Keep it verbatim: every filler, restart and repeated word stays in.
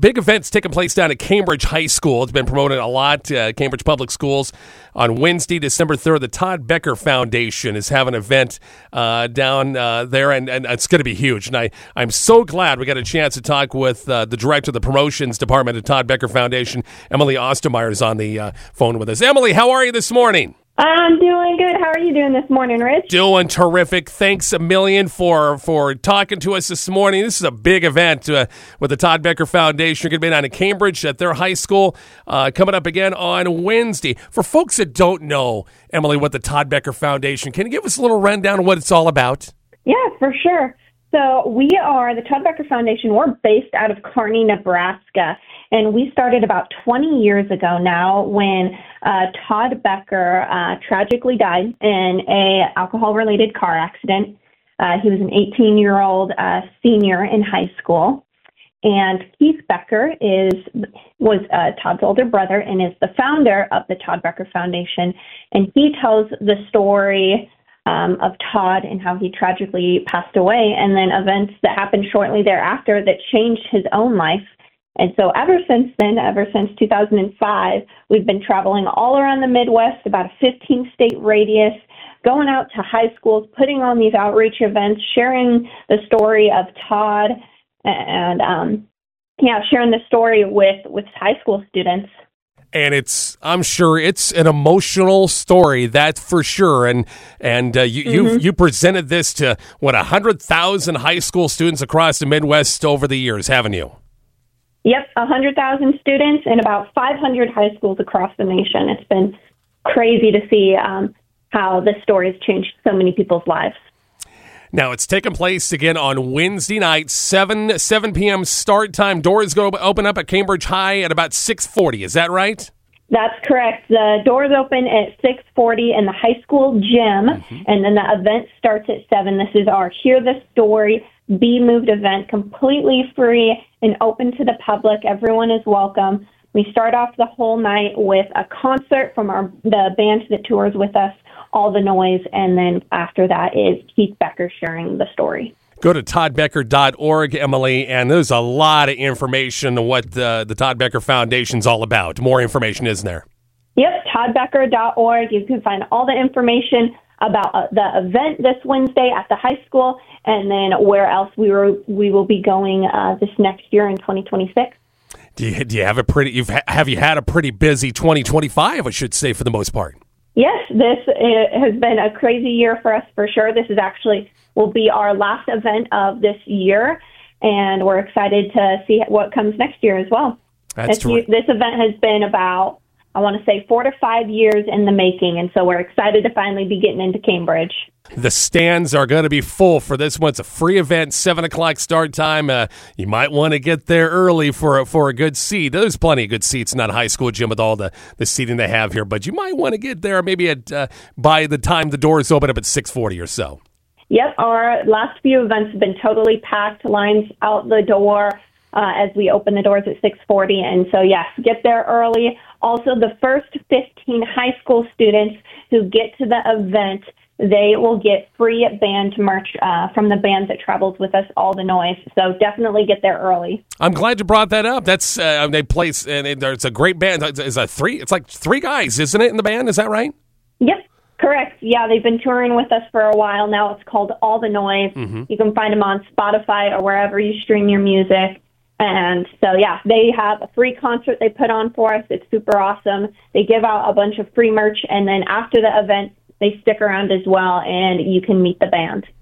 big event's taking place down at Cambridge High School. It's been promoted a lot. Uh, Cambridge Public Schools on Wednesday, December third. The Todd Becker Foundation is having an event uh, down uh, there, and, and it's going to be huge. And I, I'm so glad we got a chance to talk with uh, the director of the promotions department at Todd Becker Foundation, Emily Ostermeyer, is on the uh, phone with us. Emily, how are you this morning? I'm doing good. How are you doing this morning, Rich? Doing terrific. Thanks a million for, for talking to us this morning. This is a big event uh, with the Todd Becker Foundation. You're going to be down in Cambridge at their high school uh, coming up again on Wednesday. For folks that don't know, Emily, what the Todd Becker Foundation, can you give us a little rundown of what it's all about? Yeah, for sure. So we are the Todd Becker Foundation. We're based out of Kearney, Nebraska, and we started about twenty years ago now when uh, Todd Becker uh, tragically died in a alcohol-related car accident. Uh, he was an eighteen-year-old uh, senior in high school, and Keith Becker is was uh, Todd's older brother and is the founder of the Todd Becker Foundation, and he tells the story Um, of Todd and how he tragically passed away, and then events that happened shortly thereafter that changed his own life. And so ever since then, ever since two thousand five, we've been traveling all around the Midwest, about a fifteen-state radius, going out to high schools, putting on these outreach events, sharing the story of Todd, and um, yeah, sharing the story with, with high school students. And it's, I'm sure it's an emotional story, that's for sure. And and uh, you mm-hmm. you you presented this to, what, one hundred thousand high school students across the Midwest over the years, haven't you? Yep, one hundred thousand students in about five hundred high schools across the nation. It's been crazy to see um, how this story has changed so many people's lives. Now, it's taking place again on Wednesday night, seven p.m. start time. Doors go open up at Cambridge High at about six forty. Is that right? That's correct. The doors open at six forty in the high school gym, mm-hmm. and then the event starts at seven. This is our Hear the Story, Be Moved event, completely free and open to the public. Everyone is welcome. We start off the whole night with a concert from our the band that tours with us, All the Noise, and then after that is Keith Becker sharing the story. Go to todd becker dot org, Emily, and there's a lot of information on what the, the Todd Becker Foundation's all about. More information, isn't there? Yep, todd becker dot org. You can find all the information about uh, the event this Wednesday at the high school, and then where else we were we will be going uh, this next year in twenty twenty-six. Do you, do you have a pretty? You've have you had a pretty busy twenty twenty-five? I should say, for the most part. Yes, this has been a crazy year for us for sure. This is actually will be our last event of this year, and we're excited to see what comes next year as well. That's this, ter- this event has been about, I want to say, four to five years in the making, and so we're excited to finally be getting into Cambridge. The stands are going to be full for this one. It's a free event, seven o'clock start time. Uh, you might want to get there early for a, for a good seat. There's plenty of good seats in that high school gym with all the, the seating they have here, but you might want to get there maybe at uh, by the time the doors open up at six forty or so. Yep, our last few events have been totally packed, lines out the door uh, as we open the doors at six forty, and so yes, get there early. Also, the first fifteen high school students who get to the event, they will get free band merch uh, from the band that travels with us, All the Noise. So definitely get there early. I'm glad you brought that up. That's uh, they play, and it, there's a great band. It's a three. It's like three guys, isn't it, in the band? Is that right? Yep, correct. Yeah, they've been touring with us for a while now. It's called All the Noise. Mm-hmm. You can find them on Spotify or wherever you stream your music. And so, yeah, they have a free concert they put on for us. It's super awesome. They give out a bunch of free merch, and then after the event, they stick around as well, and you can meet the band.